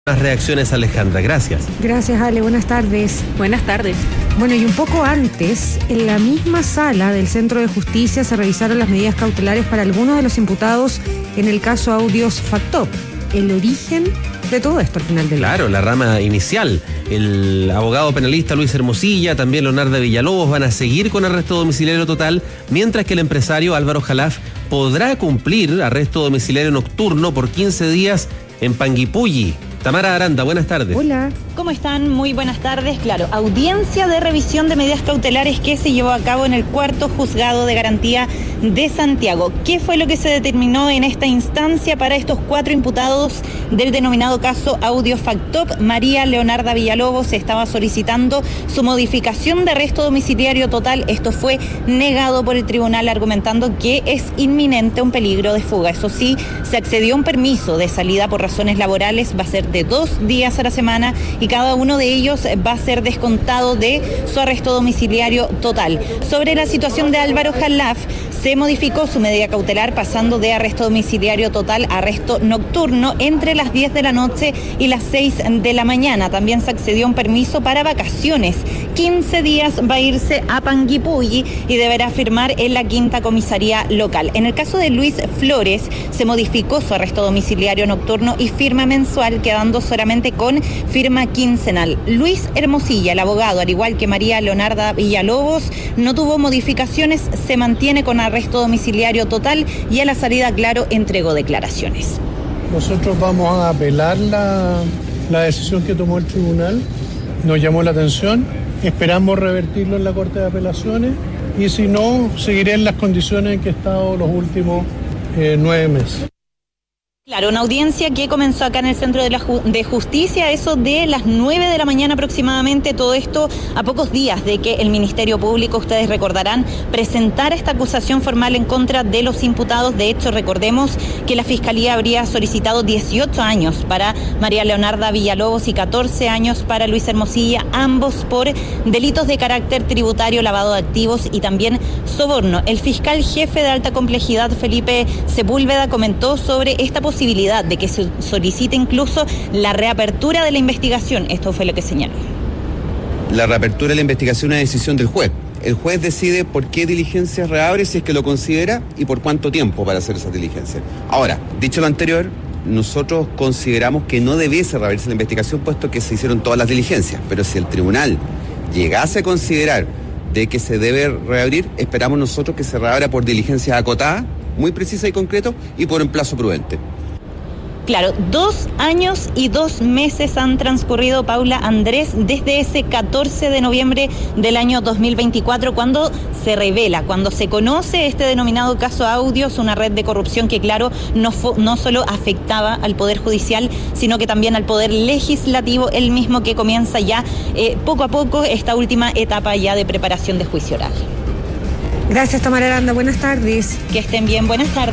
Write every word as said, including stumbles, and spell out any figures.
Las reacciones, Alejandra, gracias. Gracias, Ale, buenas tardes. Buenas tardes. Bueno, y un poco antes, en la misma sala del Centro de Justicia se revisaron las medidas cautelares para algunos de los imputados en el caso Audios Factop. El origen de todo esto al final del día. Claro, la rama inicial. El abogado penalista Luis Hermosilla, también Leonarda Villalobos van a seguir con arresto domiciliario total, mientras que el empresario Álvaro Jalaf podrá cumplir arresto domiciliario nocturno por quince días en Panguipulli. Tamara Aranda, buenas tardes. Hola. ¿Cómo están? Muy buenas tardes. Claro, audiencia de revisión de medidas cautelares que se llevó a cabo en el cuarto juzgado de garantía de Santiago. ¿Qué fue lo que se determinó en esta instancia para estos cuatro imputados del denominado caso Audios Factop? María Leonarda Villalobos estaba solicitando su modificación de arresto domiciliario total. Esto fue negado por el tribunal, argumentando que es inminente un peligro de fuga. Eso sí, se accedió a un permiso de salida por razones laborales, va a ser de dos días a la semana y cada uno de ellos va a ser descontado de su arresto domiciliario total. Sobre la situación de Álvaro Jalaf, se modificó su medida cautelar pasando de arresto domiciliario total a arresto nocturno entre las diez de la noche y las seis de la mañana. También se accedió a un permiso para vacaciones. quince días va a irse a Panguipulli y deberá firmar en la quinta comisaría local. En el caso de Luis Flores, se modificó su arresto domiciliario nocturno y firma mensual, quedando solamente con firma quincenal. Luis Hermosilla, el abogado, al igual que María Leonarda Villalobos, no tuvo modificaciones, se mantiene con arresto domiciliario total y a la salida, claro, entregó declaraciones. Nosotros vamos a apelar la, la decisión que tomó el tribunal, nos llamó la atención, esperamos revertirlo en la Corte de Apelaciones y si no, seguiré en las condiciones en que he estado los últimos eh, nueve meses. Claro, una audiencia que comenzó acá en el Centro de, la Ju- de Justicia, eso de las nueve de la mañana aproximadamente, todo esto a pocos días de que el Ministerio Público, ustedes recordarán, presentara esta acusación formal en contra de los imputados. De hecho, recordemos que la Fiscalía habría solicitado dieciocho años para María Leonarda Villalobos y catorce años para Luis Hermosilla, ambos por delitos de carácter tributario, lavado de activos y también soborno. El fiscal jefe de alta complejidad, Felipe Sepúlveda, comentó sobre esta posibilidad de que se solicite incluso la reapertura de la investigación. Esto fue lo que señaló. La reapertura de la investigación es una decisión del juez. El juez decide por qué diligencias reabre, si es que lo considera, y por cuánto tiempo para hacer esas diligencias. Ahora, dicho lo anterior, nosotros consideramos que no debiese reabrirse la investigación, puesto que se hicieron todas las diligencias. Pero si el tribunal llegase a considerar de que se debe reabrir, esperamos nosotros que se reabra por diligencias acotadas, muy precisa y concreto, y por un plazo prudente. Claro, dos años y dos meses han transcurrido, Paula, Andrés, desde ese catorce de noviembre del año dos mil veinticuatro, cuando se revela, cuando se conoce este denominado caso Audios, una red de corrupción que, claro, no, fo- no solo afectaba al Poder Judicial, sino que también al Poder Legislativo, el mismo que comienza ya eh, poco a poco esta última etapa ya de preparación de juicio oral. Gracias, Tamara Aranda. Buenas tardes. Que estén bien, buenas tardes.